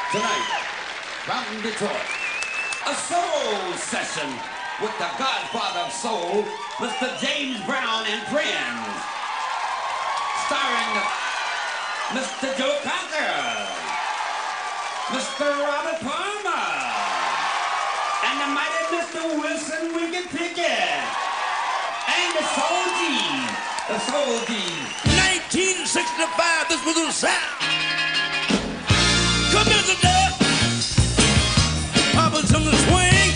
Tonight, from Detroit, a soul session with the godfather of soul, Mr. James Brown and Friends, starring Mr. Joe Cocker, Mr. Robert Palmer, and the mighty Mr. Wilson Wicked Pickett, and the Soul G's, the Soul G's. 1965, this was the sound. Come here today, Papa's on the swing.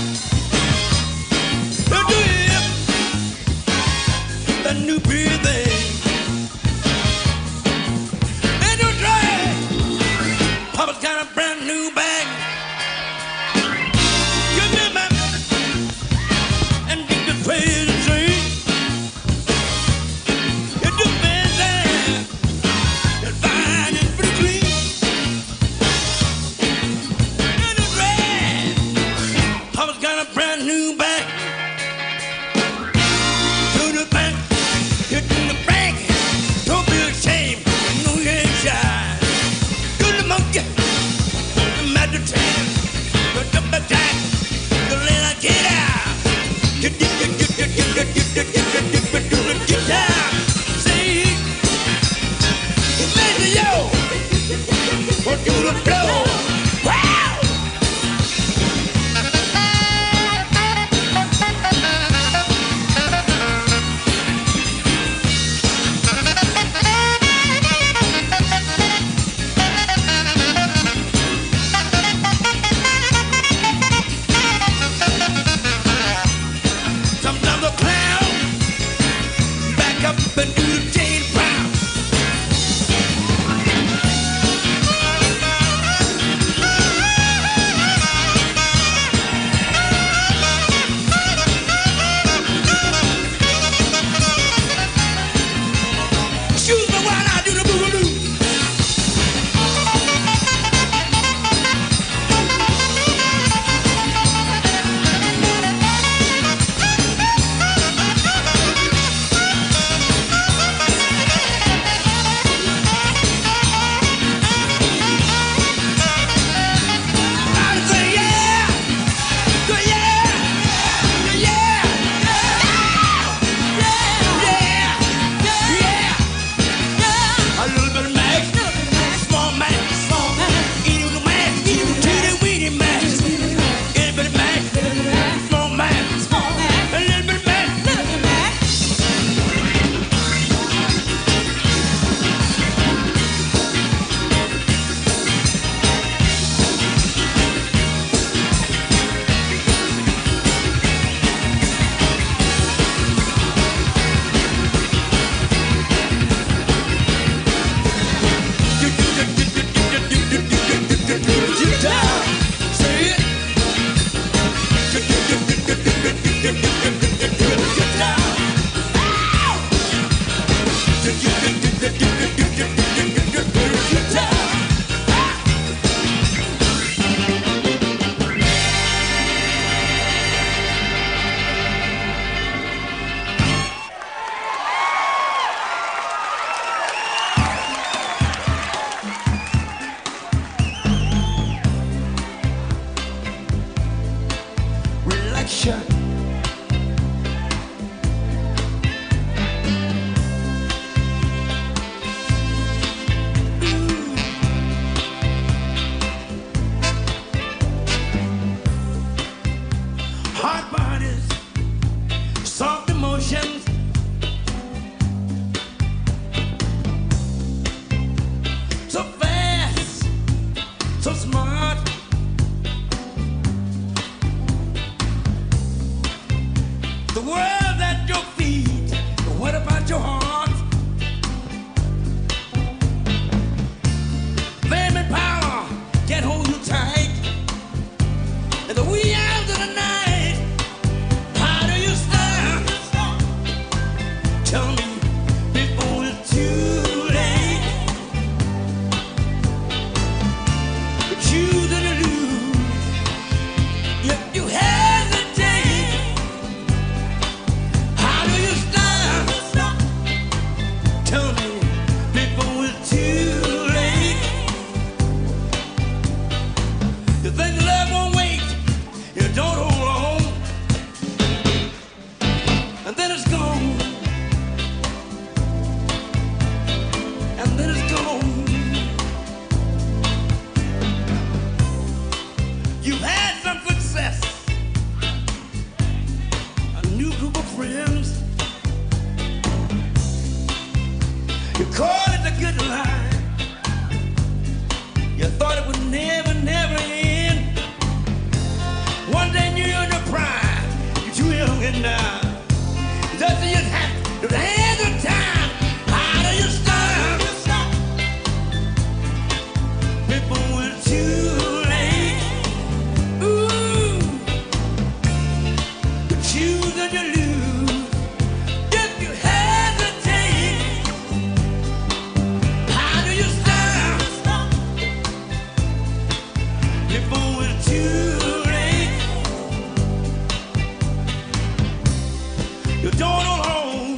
Now do you hear that new beat thing? And don't try, Papa's got a brand new bag. Give me back and get the crazy train. It's the best thing, it's fine and pretty clean. Got a brand new bag. To the bank, hit in the bank. Don't be ashamed, no you ain't shy. To the monkey, the magic train, the double jack, the little get out. Get down. See, imagine yo, what do the flow? Wow. And do the James Brown. Excuse me while I do the boogaloo. Hard bodies, soft emotions. So fast, so smart. The world at your feet, but what about your heart? Fame and power can't hold you tight. In the wee hours of the night, how do you stand? Tell me before it's too late. Choosing to lose, yet you hesitate. How do you stand? call it a good life. You thought it would never, never end. One day you're in the prime, you're too young and now. Doesn't it have to hand the time? How do you stop? Before it's too late. Ooh, you choose and you lose. If you hesitate, how do you stop? Before it's too late. You don't know home,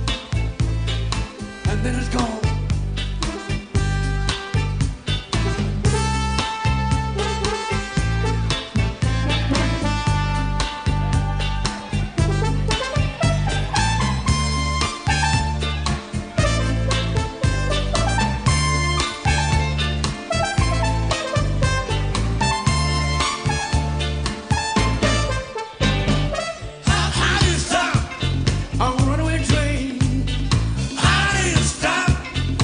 and then it's gone. How do you stop a runaway train? How do you stop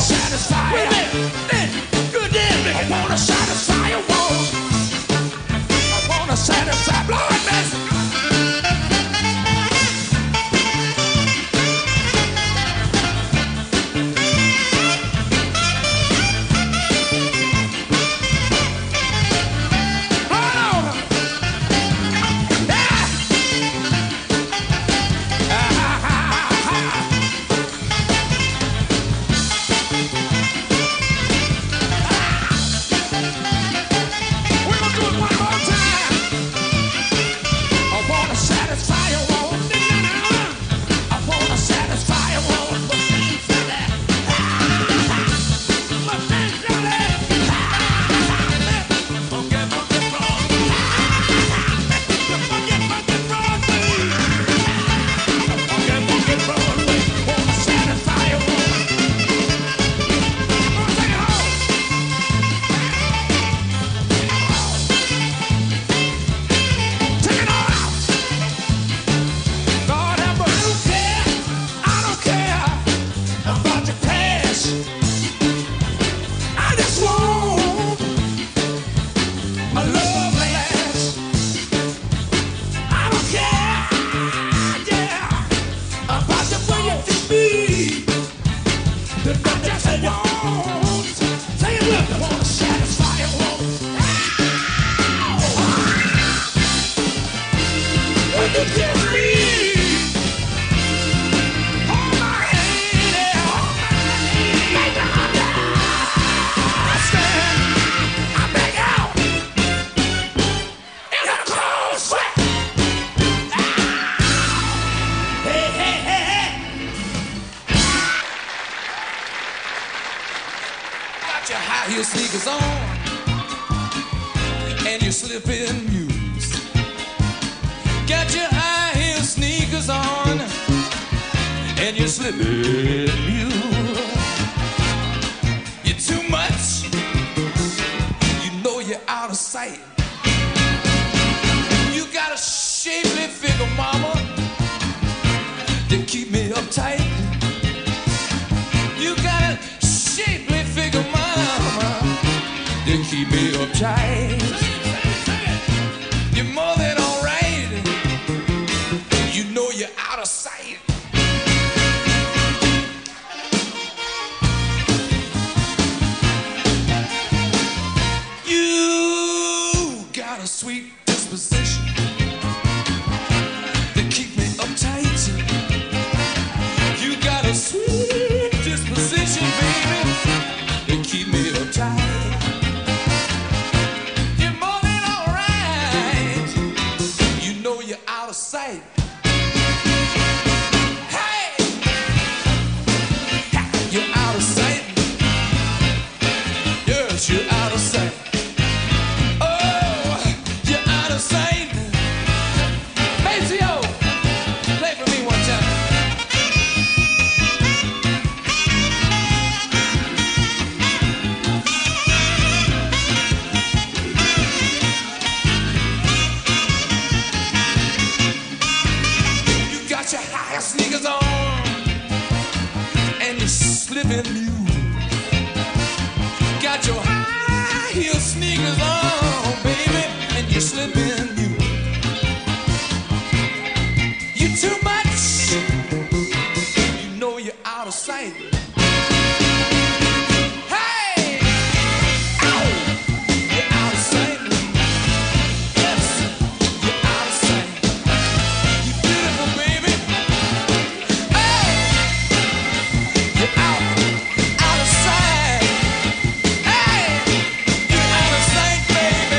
satisfy you. Good damn it. I wanna satisfy your want. I wanna satisfy blood mess. Sneakers on and you're slipping mules. Got your high heel sneakers on and you're slipping mules. You're too much, you know you're out of sight. You got a shapely figure, mama, to keep me uptight. You got a shapely figure, mama, to keep me uptight. You're more than alright. You know you're out of sight. You got a sweet disposition to keep me uptight. You got a sweet disposition, baby, to keep me uptight. Sight. Hey, you're out of sight. Yes, you're out of sight. Oh, you're out of sight. Maceo, play for me one time. Got your high sneakers on and you're slipping mules. Got your high heel sneakers on, baby, and you're slipping mules. You're too much, you know you're out of sight. Hey, ow, you're out of sight. Yes, you're out of sight. You're beautiful, baby. Out of sight. Hey, you're out of sight, baby.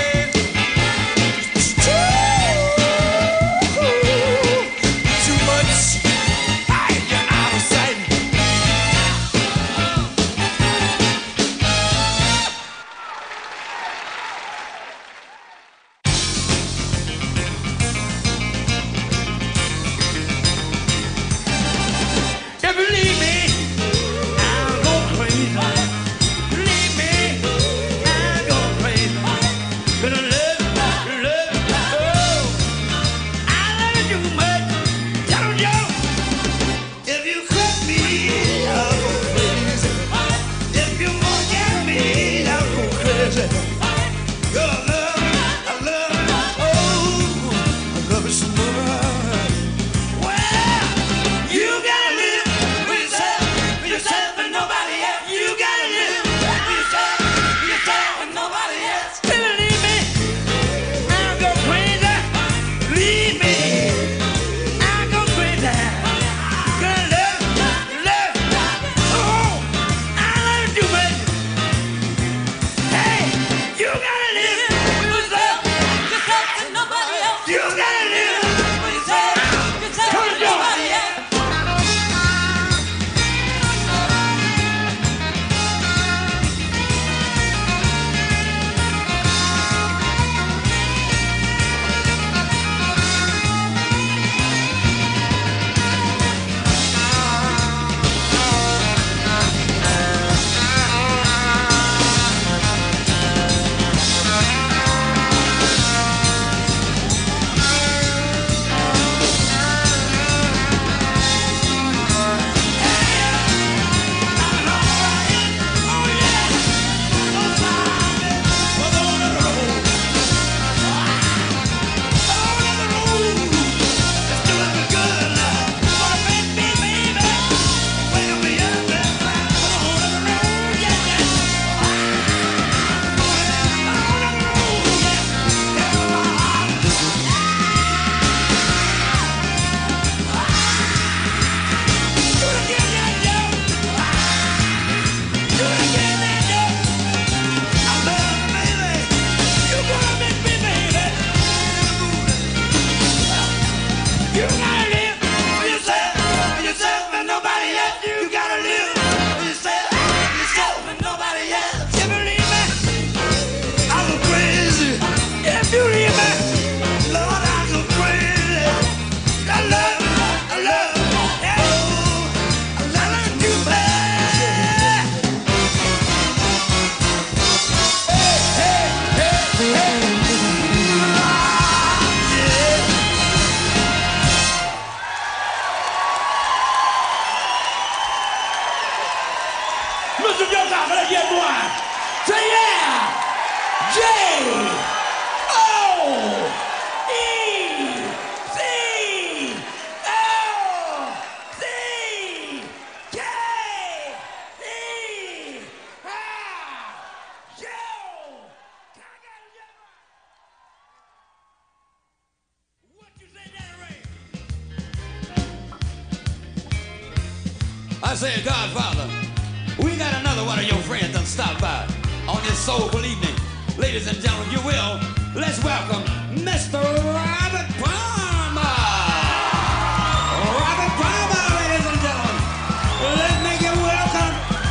I say, Godfather, we got another one of your friends done stopped by on this soulful evening. Ladies and gentlemen, you will, let's welcome Mr. Robert Palmer. Robert Palmer, ladies and gentlemen. Let's make it welcome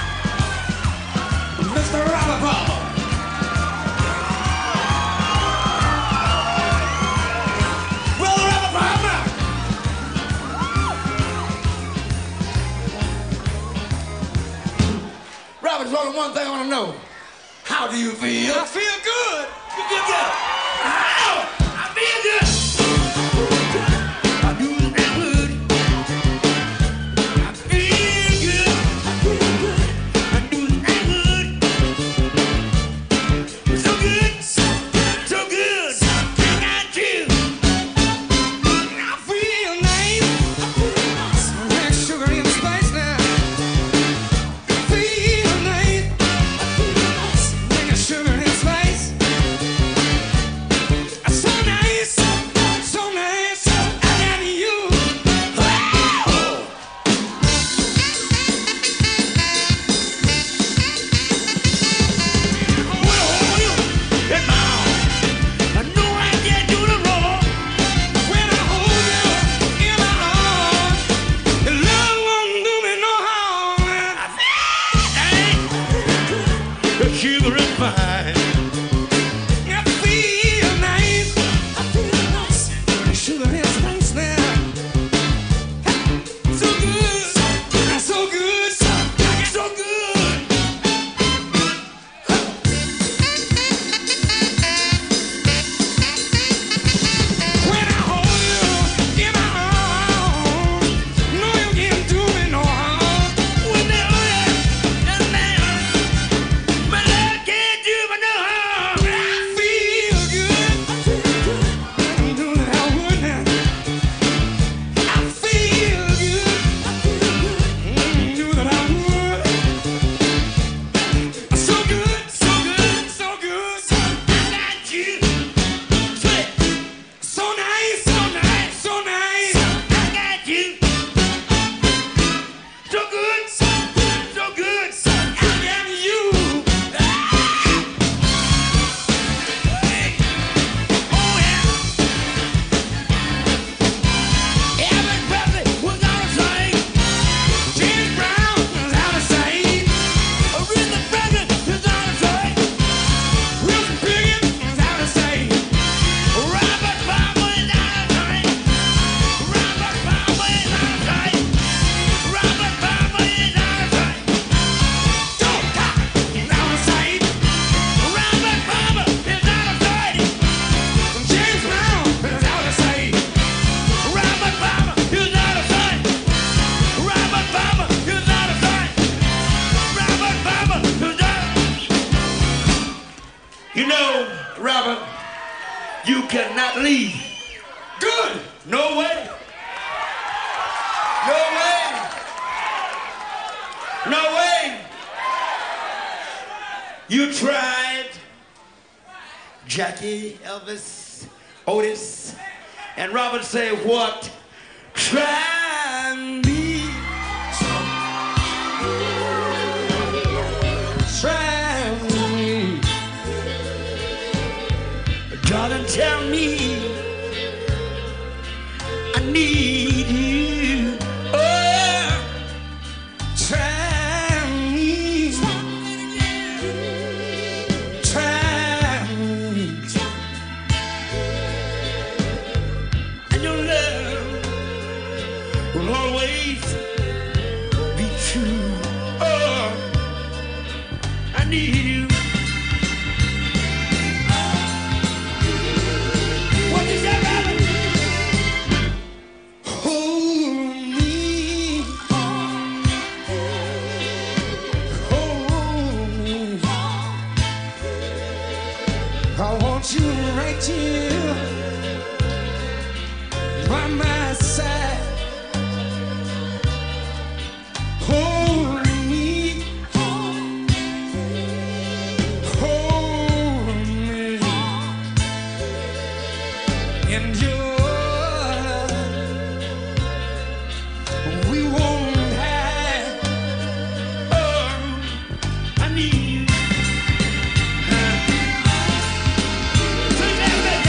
Mr. Robert Palmer. Brother Robert Palmer. Robert, there's only one thing I want to know. How do you feel? I feel good. You feel good? I feel good. I do that good. I feel good. I do that good. So good. So good. I got you. I feel nice. Like sugar in spice now. Feel nice. Sugar and spice. So nice, so nice. I got you. Wow. In my arms, I know I can't do the wrong. When I hold you in my arms, your love won't do me no harm. I feel the sugar and spice. I feel nice. I feel nice. Sugar and spice now. So good. So good. So good. When I hold you in my arms, no you can't do me no harm. When they my love can't do me no harm. I feel good. You know that I would now. I feel good. You know that I would. So good, so good, so good. I got you. So nice, so nice, so nice. I got you. So good, so good. I got you. Oh yeah. Everybody was out of sight. James Brown was out of sight. Aretha Franklin was out of sight. Wilson Pickett was out of sight. Robert Palmer is out of sight. Robert Palmer is out of sight. Robert Palmer is out of sight. Don't talk is out of sight. Robert Palmer is out of sight. James Brown is out of sight. Robert Palmer is out of sight. Robert Palmer is out of sight. Robert Palmer is out. You know, Robert, you cannot leave. Good. No way. No way. No way. You tried Jackie, Elvis, Otis, and Robert said, what? Try me. Try me. Darling, tell me I need you. Oh, try me. Try me. And your love will always be true. Oh, I need you. What is that, Robert? Hold me. Hold me. I want you right here by my side. Hold me. Hold me. In your love, we won't have need you. Sing that, baby.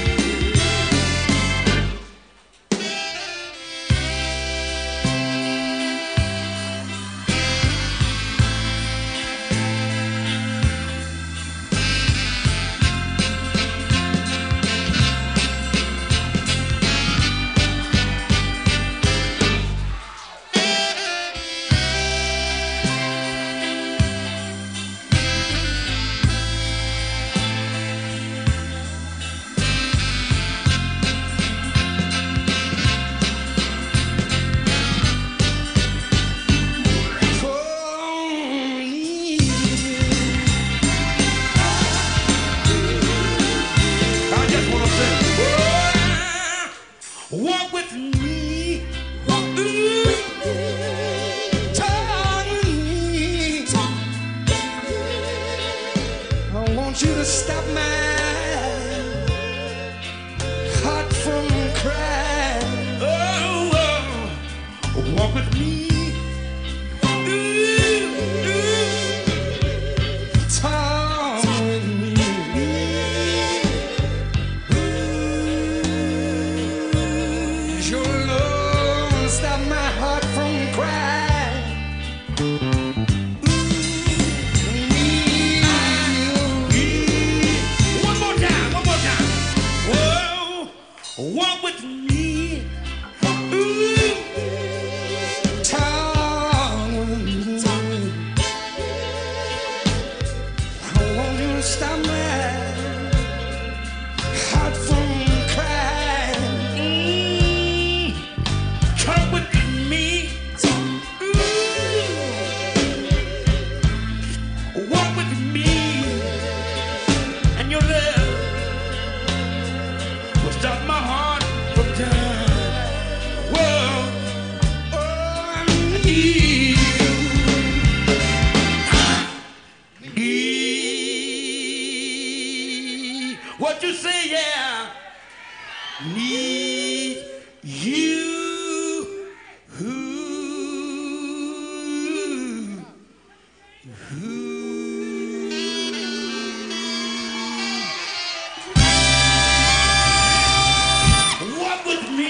Walk with me, walk talk with me. I want you to stop my heart from crying. Walk with me, talk with me. Your love stop my heart from crying. One more time, one more time. Whoa, walk with me. Talk with me. I want you to stop my heart from crying. Come with me. Walk with me. And your love will stop my heart from dying. Whoa. Oh, I need you. Need what you say, yeah. Need you. Walk with me.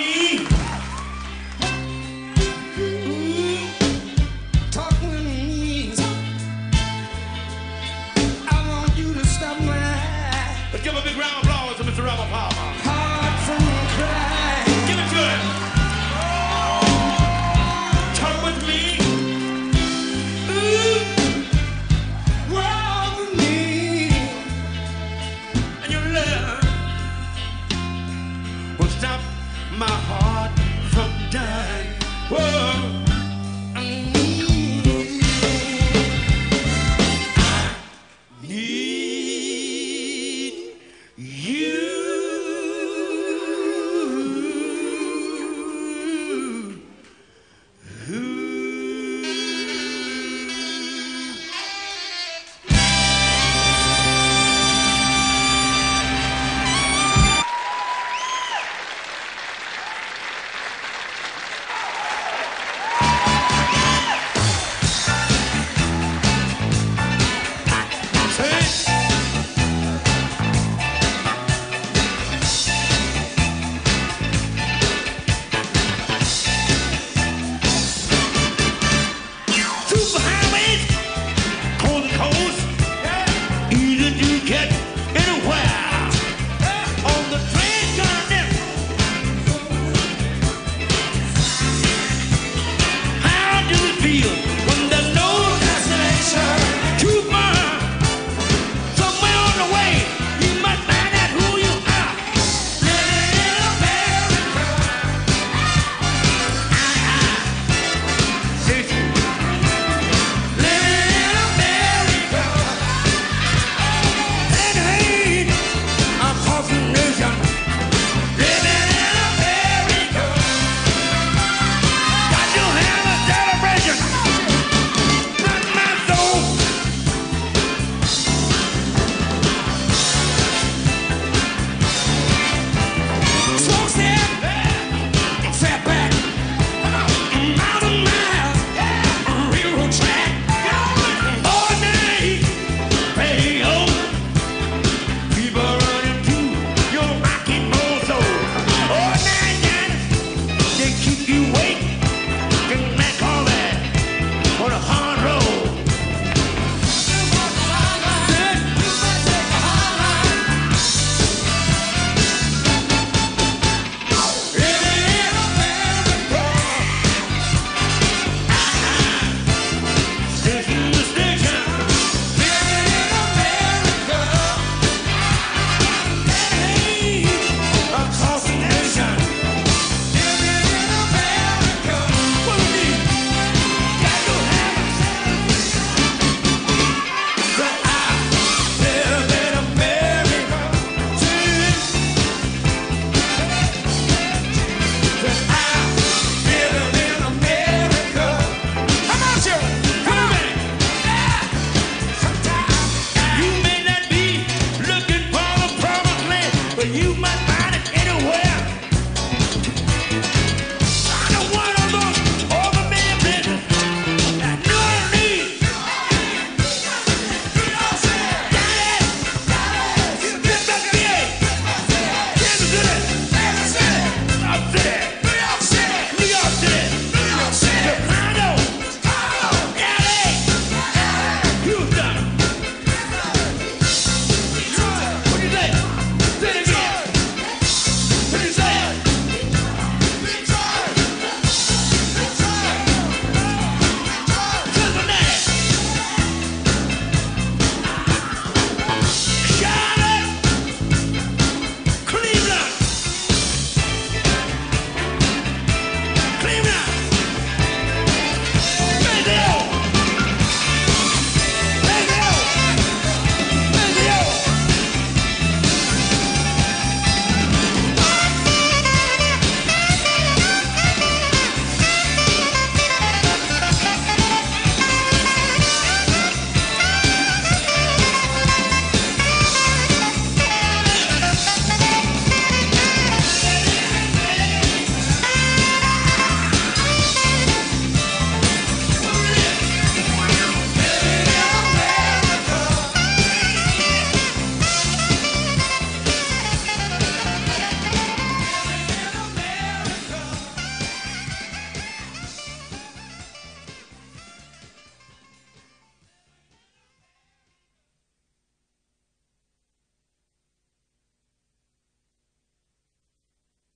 Talk with me. I want you to stop my. Let's give a big round of applause to Mr. Ramapower.